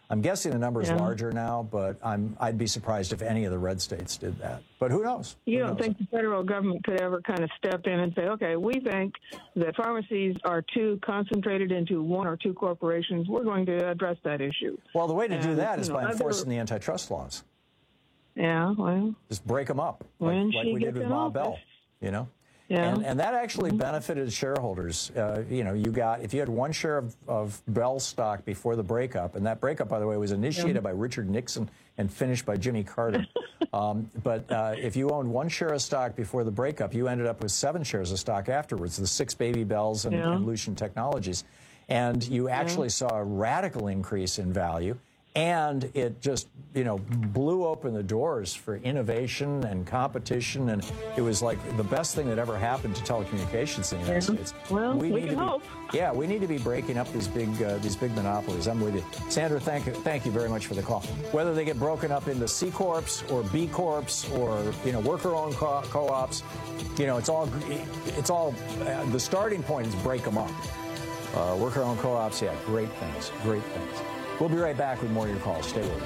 I'm guessing the number is larger now, but I'd be surprised if any of the red states did that. But who knows? You don't think the federal government could ever kind of step in and say, okay, we think that pharmacies are too concentrated into one or two corporations. We're going to address that issue. Well, the way to do that is by enforcing the antitrust laws. Yeah, well. Just break them up, like we did with Ma Bell, you know? Yeah. And that actually benefited shareholders. You know, if you had one share of Bell stock before the breakup, and that breakup, by the way, was initiated by Richard Nixon and finished by Jimmy Carter. But if you owned one share of stock before the breakup, you ended up with 7 shares of stock afterwards, the 6 Baby Bells and Lucent Technologies. And you actually saw a radical increase in value. And it just, you know, blew open the doors for innovation and competition. And it was like the best thing that ever happened to telecommunications in the United States. Well, we can hope. Yeah, we need to be breaking up these big monopolies. I'm with you. Sandra, thank you very much for the call. Whether they get broken up into C Corps or B Corps or, you know, worker-owned co-ops, you know, it's all the starting point is break them up. Worker-owned co-ops, yeah, great things. We'll be right back with more of your calls. Stay with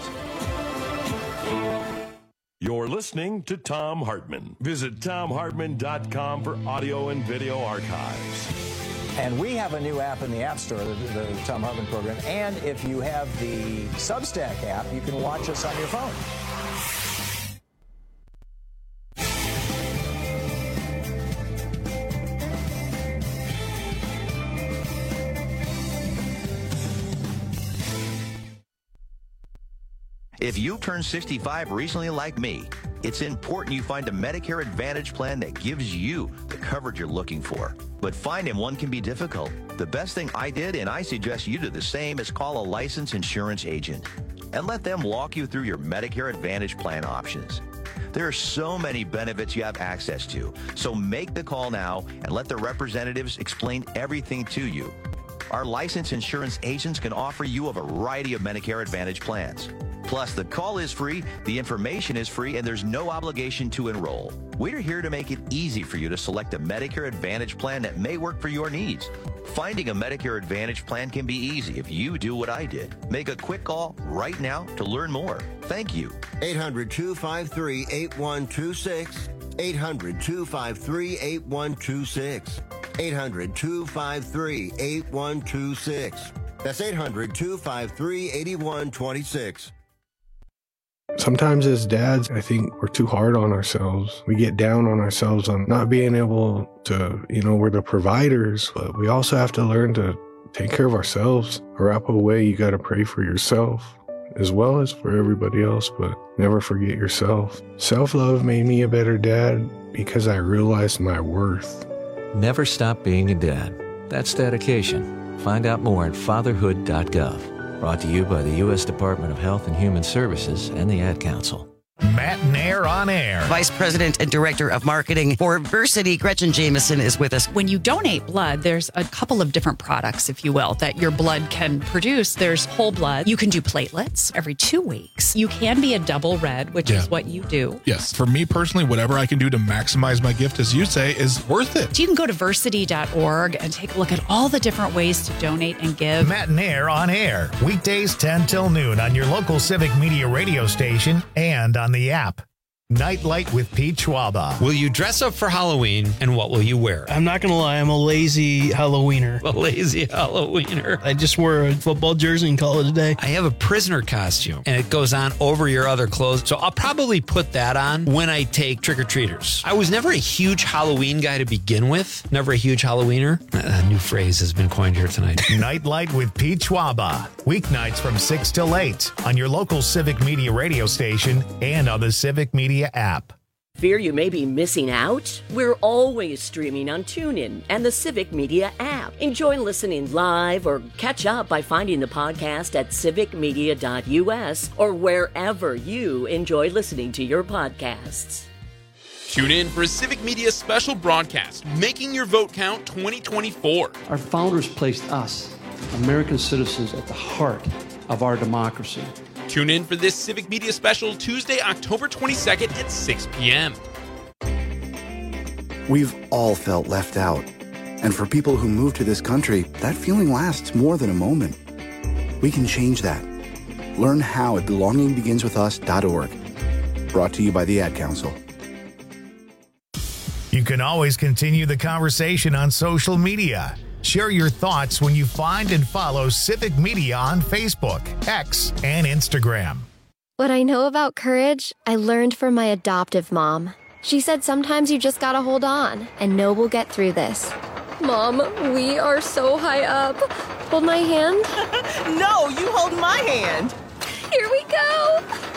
us. You're listening to Thom Hartmann. Visit ThomHartmann.com for audio and video archives. And we have a new app in the App Store, the Thom Hartmann program. And if you have the Substack app, you can watch us on your phone. If you turned 65 recently like me, it's important you find a Medicare Advantage plan that gives you the coverage you're looking for. But finding one can be difficult. The best thing I did, and I suggest you do the same, is call a licensed insurance agent and let them walk you through your Medicare Advantage plan options. There are so many benefits you have access to, so make the call now and let the representatives explain everything to you. Our licensed insurance agents can offer you a variety of Medicare Advantage plans. Plus, the call is free, the information is free, and there's no obligation to enroll. We're here to make it easy for you to select a Medicare Advantage plan that may work for your needs. Finding a Medicare Advantage plan can be easy if you do what I did. Make a quick call right now to learn more. Thank you. 800-253-8126. 800-253-8126. 800-253-8126. That's 800-253-8126. Sometimes as dads, I think we're too hard on ourselves. We get down on ourselves on not being able to, we're the providers, but we also have to learn to take care of ourselves. Arapaho way, you got to pray for yourself as well as for everybody else, but never forget yourself. Self-love made me a better dad because I realized my worth. Never stop being a dad. That's dedication. Find out more at fatherhood.gov. Brought to you by the U.S. Department of Health and Human Services and the Ad Council. Matt Nair on Air. Vice President and Director of Marketing for Versiti, Gretchen Jameson, is with us. When you donate blood, there's a couple of different products, if you will, that your blood can produce. There's whole blood. You can do platelets every 2 weeks. You can be a double red, which is what you do. Yes. For me personally, whatever I can do to maximize my gift, as you say, is worth it. So you can go to versiti.org and take a look at all the different ways to donate and give. Matt Nair on Air. Weekdays 10 till noon on your local Civic Media radio station and on the app. Nightlight with Pete Schwaba. Will you dress up for Halloween, and what will you wear? I'm not going to lie, I'm a lazy Halloweener. A lazy Halloweener. I just wore a football jersey and call it a day. I have a prisoner costume, and it goes on over your other clothes, so I'll probably put that on when I take trick-or-treaters. I was never a huge Halloween guy to begin with. Never a huge Halloweener. A new phrase has been coined here tonight. Nightlight with Pete Schwaba. Weeknights from 6 till 8 on your local Civic Media radio station and on the Civic Media app. Fear you may be missing out? We're always streaming on TuneIn and the Civic Media app. Enjoy listening live or catch up by finding the podcast at civicmedia.us or wherever you enjoy listening to your podcasts. Tune in for a Civic Media special broadcast, Making Your Vote Count 2024. Our founders placed us, American citizens, at the heart of our democracy. Tune in for this Civic Media special Tuesday, October 22nd at 6 p.m. We've all felt left out. And for people who move to this country, that feeling lasts more than a moment. We can change that. Learn how at belongingbeginswithus.org. Brought to you by the Ad Council. You can always continue the conversation on social media. Share your thoughts when you find and follow Civic Media on Facebook, X, and Instagram. What I know about courage, I learned from my adoptive mom. She said sometimes you just gotta hold on and know we'll get through this. Mom, we are so high up. Hold my hand. No, you hold my hand. Here we go.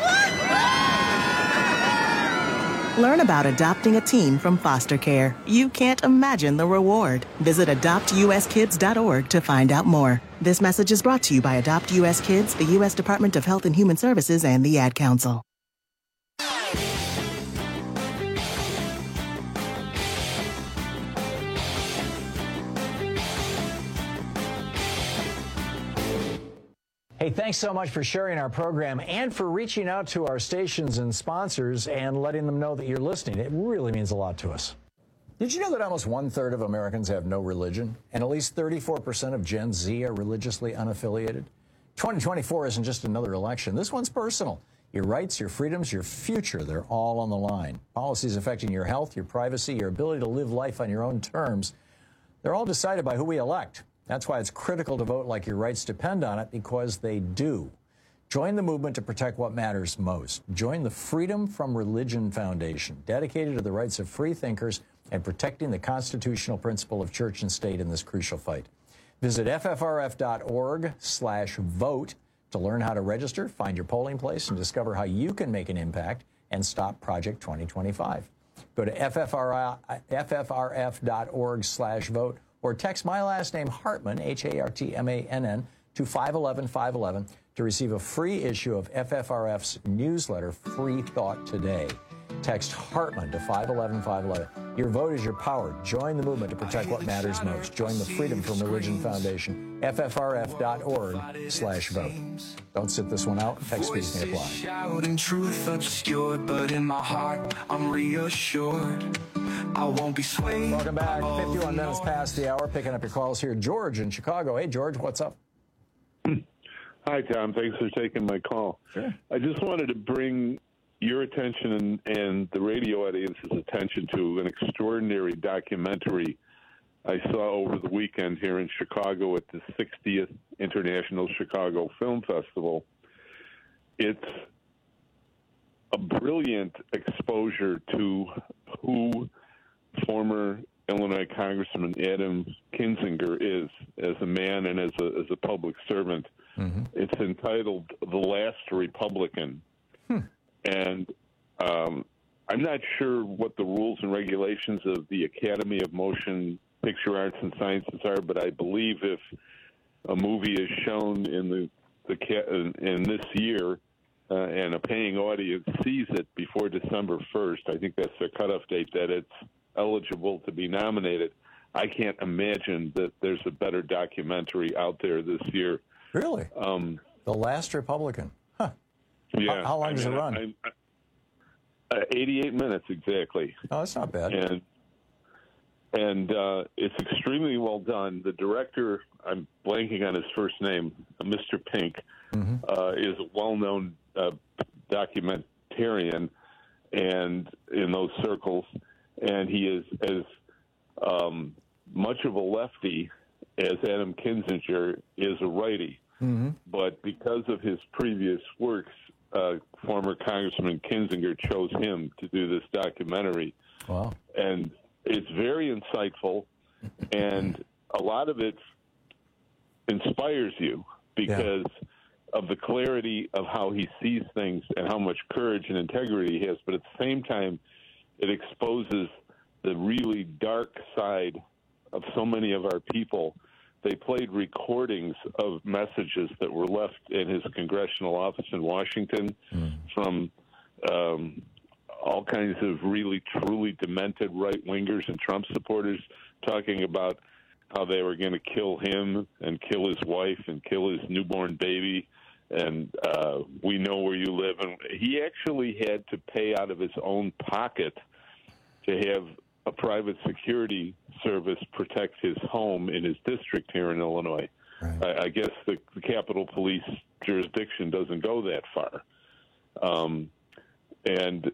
Learn about adopting a teen from foster care. You can't imagine the reward. Visit adoptuskids.org to find out more. This message is brought to you by Adopt U.S. Kids, the U.S. Department of Health and Human Services, and the Ad Council. Hey, thanks so much for sharing our program and for reaching out to our stations and sponsors and letting them know that you're listening. It really means a lot to us. Did you know that almost 1/3 of Americans have no religion, and at least 34% of Gen Z are religiously unaffiliated? 2024 isn't just another election. This one's personal. Your rights, your freedoms, your future, they're all on the line. Policies affecting your health, your privacy, your ability to live life on your own terms, they're all decided by who we elect. That's why it's critical to vote like your rights depend on it, because they do. Join the movement to protect what matters most. Join the Freedom from Religion Foundation, dedicated to the rights of free thinkers and protecting the constitutional principle of church and state in this crucial fight. Visit ffrf.org/vote to learn how to register, find your polling place, and discover how you can make an impact and stop Project 2025. Go to ffrf.org/vote or text my last name, Hartman, Hartmann, to 511-511 to receive a free issue of FFRF's newsletter, Free Thought Today. Text Hartman to 511-511. Your vote is your power. Join the movement to protect what matters most. Join the Freedom from Religion Foundation, ffrf.org/vote. Don't sit this one out. Text fees may apply. Shouting truth obscured, but in my heart, I'm reassured. I won't be swayed. Welcome back. 51 minutes past the hour. Picking up your calls here. George in Chicago. Hey, George, what's up? Hi, Tom. Thanks for taking my call. Sure. I just wanted to bring your attention and the radio audience's attention to an extraordinary documentary I saw over the weekend here in Chicago at the 60th International Chicago Film Festival. It's a brilliant exposure to who former Illinois Congressman Adam Kinzinger is as a man and as a public servant. Mm-hmm. It's entitled The Last Republican. And I'm not sure what the rules and regulations of the Academy of Motion Picture Arts and Sciences are, but I believe if a movie is shown in this year and a paying audience sees it before December 1st, I think that's the cutoff date, that it's eligible to be nominated. I can't imagine that there's a better documentary out there this year. Really? The Last Republican. Huh. Yeah. How long does it run? 88 minutes exactly. Oh, that's not bad. And it's extremely well done. The director, I'm blanking on his first name, Mr. Pink, is a well-known documentarian and in those circles, and he is as much of a lefty as Adam Kinzinger is a righty. Mm-hmm. But because of his previous works, former Congressman Kinzinger chose him to do this documentary. Wow. And it's very insightful, and a lot of it inspires you because of the clarity of how he sees things and how much courage and integrity he has. But at the same time, it exposes the really dark side of so many of our people. They played recordings of messages that were left in his congressional office in Washington from all kinds of really, truly demented right-wingers and Trump supporters talking about how they were going to kill him and kill his wife and kill his newborn baby, and we know where you live. And he actually had to pay out of his own pocket to have a private security service protect his home in his district here in Illinois. I guess the Capitol Police jurisdiction doesn't go that far. And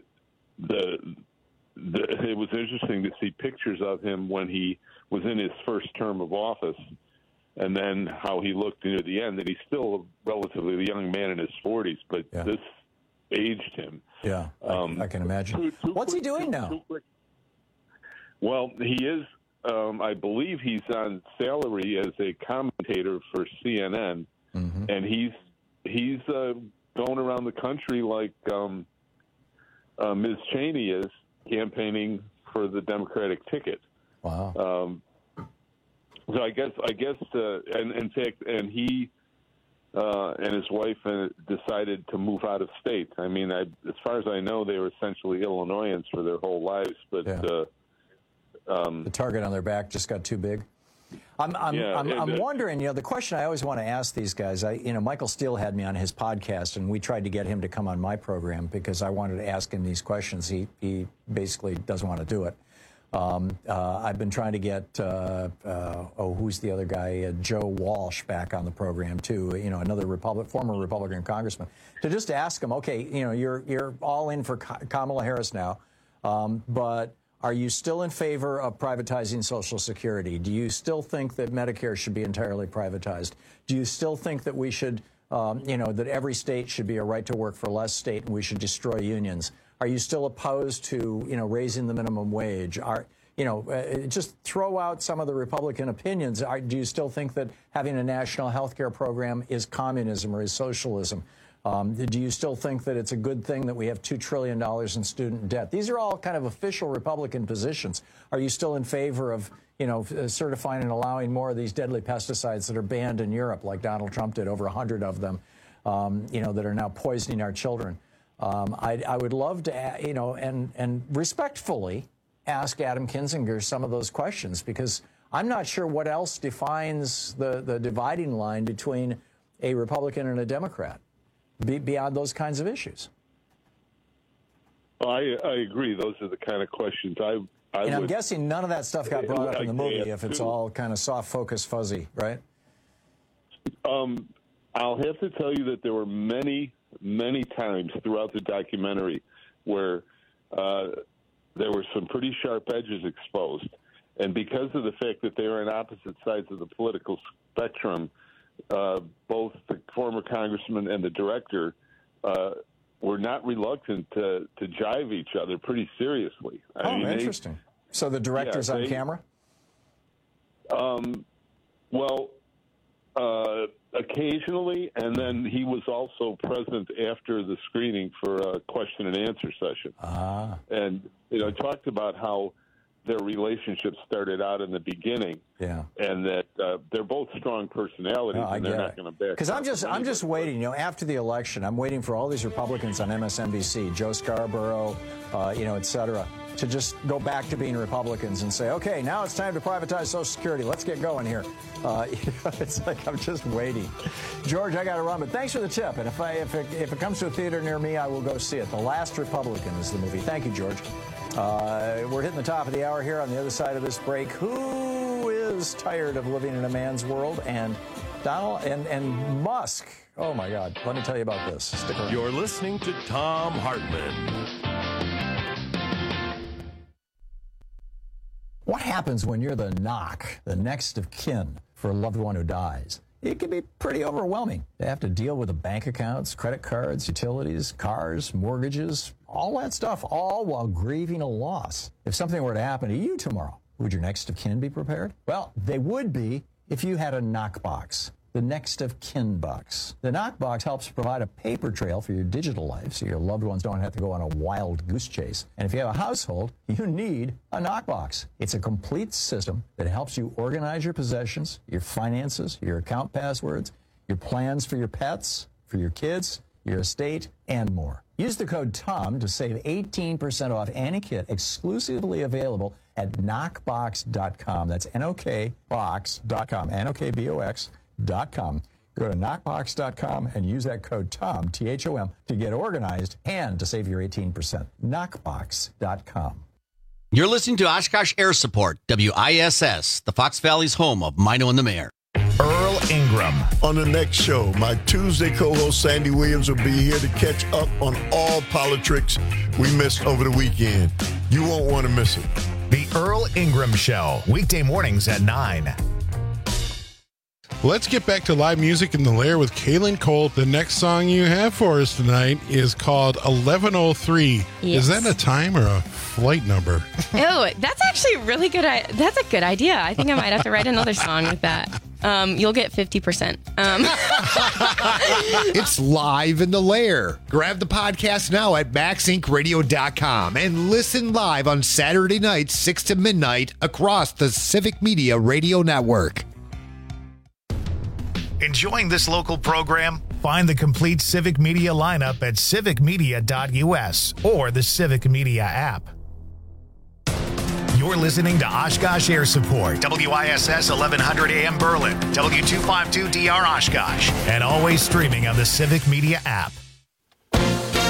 it was interesting to see pictures of him when he was in his first term of office, and then how he looked near the end. That he's still a relatively young man in his 40s, but this aged him. Yeah, I can imagine. What's he doing now? Well, he is. I believe he's on salary as a commentator for CNN, and he's going around the country like Ms. Cheney is, campaigning for the Democratic ticket. Wow. So I guess, and in fact, and he and his wife decided to move out of state. I mean, as far as I know, they were essentially Illinoisans for their whole lives, but. The target on their back just got too big. I'm wondering, the question I always want to ask these guys, Michael Steele had me on his podcast, and we tried to get him to come on my program because I wanted to ask him these questions. He basically doesn't want to do it. I've been trying to get, who's the other guy, Joe Walsh back on the program too, another former Republican congressman, to just ask him, okay, you're all in for Kamala Harris now, but are you still in favor of privatizing Social Security? Do you still think that Medicare should be entirely privatized? Do you still think that we should, that every state should be a right to work for less state and we should destroy unions? Are you still opposed to, raising the minimum wage? Just throw out some of the Republican opinions. Do you still think that having a national health care program is communism or is socialism? Do you still think that it's a good thing that we have $2 trillion in student debt? These are all kind of official Republican positions. Are you still in favor of, certifying and allowing more of these deadly pesticides that are banned in Europe, like Donald Trump did, over 100 of them, that are now poisoning our children? I would love to, and respectfully ask Adam Kinzinger some of those questions, because I'm not sure what else defines the dividing line between a Republican and a Democrat. Beyond those kinds of issues. I agree. Those are the kind of questions I'm guessing none of that stuff got brought up in the movie if it's all kind of soft, focus, fuzzy, right? I'll have to tell you that there were many, many times throughout the documentary where there were some pretty sharp edges exposed. And because of the fact that they were on opposite sides of the political spectrum, both the former congressman and the director were not reluctant to jive each other pretty seriously. I mean, interesting. So the director's on camera? Occasionally, and then he was also present after the screening for a question and answer session. And, talked about how their relationship started out in the beginning, and that they're both strong personalities, and they're not going to back. Because I'm just waiting. After the election, I'm waiting for all these Republicans on MSNBC, Joe Scarborough, et cetera, to just go back to being Republicans and say, okay, now it's time to privatize Social Security. Let's get going here. It's like I'm just waiting. George, I got to run, but thanks for the tip. And if it comes to a theater near me, I will go see it. The Last Republican is the movie. Thank you, George. We're hitting the top of the hour here. On the other side of this break, who is tired of living in a man's world? And Donald and Musk. Oh, my God. Let me tell you about this. Stick around. You're listening to Thom Hartmann. What happens when you're the next of kin for a loved one who dies? It can be pretty overwhelming. They have to deal with the bank accounts, credit cards, utilities, cars, mortgages, all that stuff, all while grieving a loss. If something were to happen to you tomorrow, would your next of kin be prepared? Well, they would be if you had a knockbox. The next of kin box. The knockbox helps provide a paper trail for your digital life so your loved ones don't have to go on a wild goose chase. And if you have a household, you need a knockbox. It's a complete system that helps you organize your possessions, your finances, your account passwords, your plans for your pets, for your kids, your estate, and more. Use the code TOM to save 18% off any kit exclusively available at knockbox.com. That's NOKBox.com, NOKBOX.com. Go to knockbox.com and use that code TOM, T-H-O-M, to get organized and to save your 18%. Knockbox.com. You're listening to Oshkosh Air Support, WISS, the Fox Valley's home of Mino and the Mayor. Earl Ingram. Ingram. On the next show, my Tuesday co-host Sandy Williams will be here to catch up on all politics we missed over the weekend. You won't want to miss it. The Earl Ingram Show, weekday mornings at 9. Let's get back to live music in the Lair with Kaylin Colt. The next song you have for us tonight is called 1103. Yes. Is that a time or a flight number? Oh, that's actually really good. That's a good idea. I think I might have to write another song with that. You'll get 50%. It's live in the Lair. Grab the podcast now at MaxIncRadio.com and listen live on Saturday nights, 6 to midnight, across the Civic Media Radio Network. Enjoying this local program? Find the complete Civic Media lineup at civicmedia.us or the Civic Media app. You're listening to Oshkosh Air Support, WISS 1100 AM Berlin, W252DR Oshkosh, and always streaming on the Civic Media app.